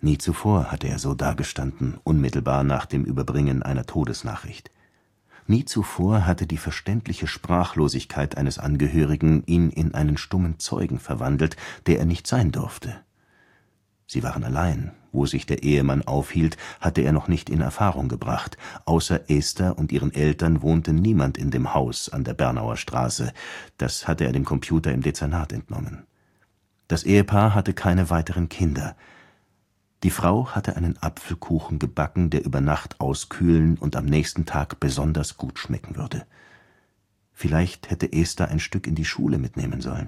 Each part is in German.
Nie zuvor hatte er so dagestanden, unmittelbar nach dem Überbringen einer Todesnachricht. Nie zuvor hatte die verständliche Sprachlosigkeit eines Angehörigen ihn in einen stummen Zeugen verwandelt, der er nicht sein durfte. Sie waren allein. Wo sich der Ehemann aufhielt, hatte er noch nicht in Erfahrung gebracht. Außer Esther und ihren Eltern wohnte niemand in dem Haus an der Bernauer Straße. Das hatte er dem Computer im Dezernat entnommen. Das Ehepaar hatte keine weiteren Kinder. Die Frau hatte einen Apfelkuchen gebacken, der über Nacht auskühlen und am nächsten Tag besonders gut schmecken würde. Vielleicht hätte Esther ein Stück in die Schule mitnehmen sollen.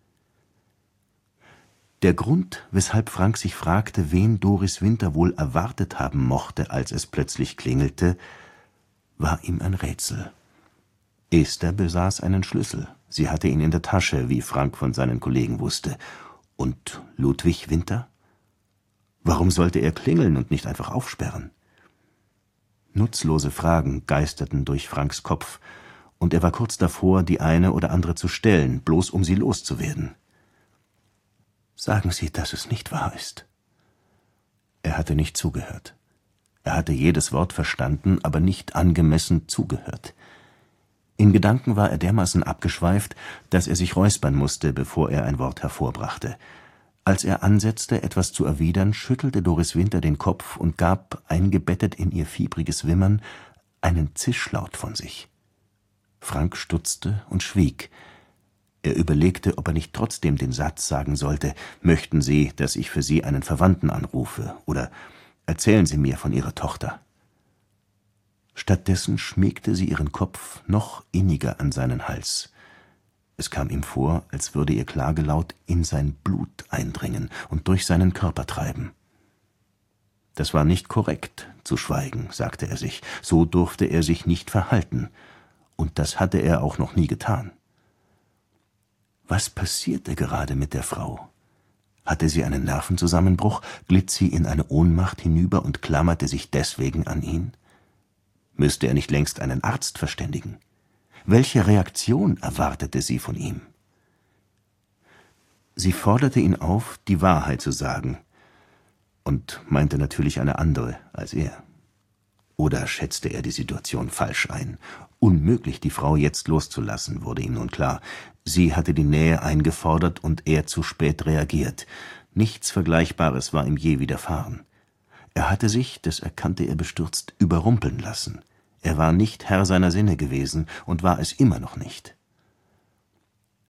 Der Grund, weshalb Frank sich fragte, wen Doris Winter wohl erwartet haben mochte, als es plötzlich klingelte, war ihm ein Rätsel. Esther besaß einen Schlüssel. Sie hatte ihn in der Tasche, wie Frank von seinen Kollegen wusste. Und Ludwig Winter? Warum sollte er klingeln und nicht einfach aufsperren? Nutzlose Fragen geisterten durch Franks Kopf, und er war kurz davor, die eine oder andere zu stellen, bloß um sie loszuwerden. »Sagen Sie, dass es nicht wahr ist.« Er hatte nicht zugehört. Er hatte jedes Wort verstanden, aber nicht angemessen zugehört. In Gedanken war er dermaßen abgeschweift, dass er sich räuspern musste, bevor er ein Wort hervorbrachte. Als er ansetzte, etwas zu erwidern, schüttelte Doris Winter den Kopf und gab, eingebettet in ihr fiebriges Wimmern, einen Zischlaut von sich. Frank stutzte und schwieg. Er überlegte, ob er nicht trotzdem den Satz sagen sollte: »Möchten Sie, dass ich für Sie einen Verwandten anrufe?« oder »Erzählen Sie mir von Ihrer Tochter.« Stattdessen schmiegte sie ihren Kopf noch inniger an seinen Hals. Es kam ihm vor, als würde ihr Klagelaut in sein Blut eindringen und durch seinen Körper treiben. Das war nicht korrekt, zu schweigen, sagte er sich. So durfte er sich nicht verhalten. Und das hatte er auch noch nie getan. Was passierte gerade mit der Frau? Hatte sie einen Nervenzusammenbruch? Glitt sie in eine Ohnmacht hinüber und klammerte sich deswegen an ihn? Müsste er nicht längst einen Arzt verständigen? Welche Reaktion erwartete sie von ihm? Sie forderte ihn auf, die Wahrheit zu sagen, und meinte natürlich eine andere als er. Oder schätzte er die Situation falsch ein? Unmöglich, die Frau jetzt loszulassen, wurde ihm nun klar. Sie hatte die Nähe eingefordert und er zu spät reagiert. Nichts Vergleichbares war ihm je widerfahren. Er hatte sich, das erkannte er bestürzt, überrumpeln lassen. Er war nicht Herr seiner Sinne gewesen und war es immer noch nicht.